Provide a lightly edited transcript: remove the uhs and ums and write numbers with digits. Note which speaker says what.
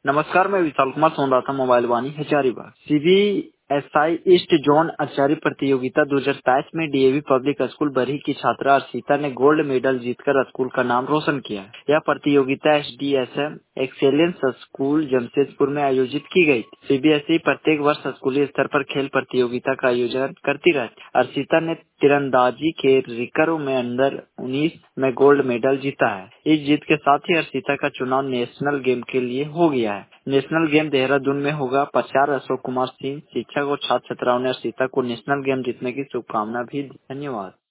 Speaker 1: नमस्कार, मैं विशाल कुमार सुन रहा था mobile Vani Hazaribagh. CBSE east zone आचार्य प्रतियोगिता 2027 में डीएवी पब्लिक स्कूल बरही की छात्रा अर्शिता ने गोल्ड मेडल जीतकर स्कूल का नाम रोशन किया है। यह प्रतियोगिता एसडीएसएम एक्सेलेंस स्कूल जमशेदपुर में आयोजित की गई थी। सीबीएसई प्रत्येक वर्ष स्कूली स्तर पर खेल प्रतियोगिता का आयोजन करती रहती है। अर्शिता ने तीरंदाजी के रिकर्व में अंडर 19 में गोल्ड मेडल जीता है। इस जीत के साथ ही अर्शिता का चुनाव नेशनल गेम के लिए हो गया है। नेशनल गेम देहरादून में होगा। प्राचार्य अशोक कुमार सिंह, शिक्षक और छात्र छात्राओं ने अर्शिता को नेशनल गेम जीतने की शुभकामना भी दी। धन्यवाद।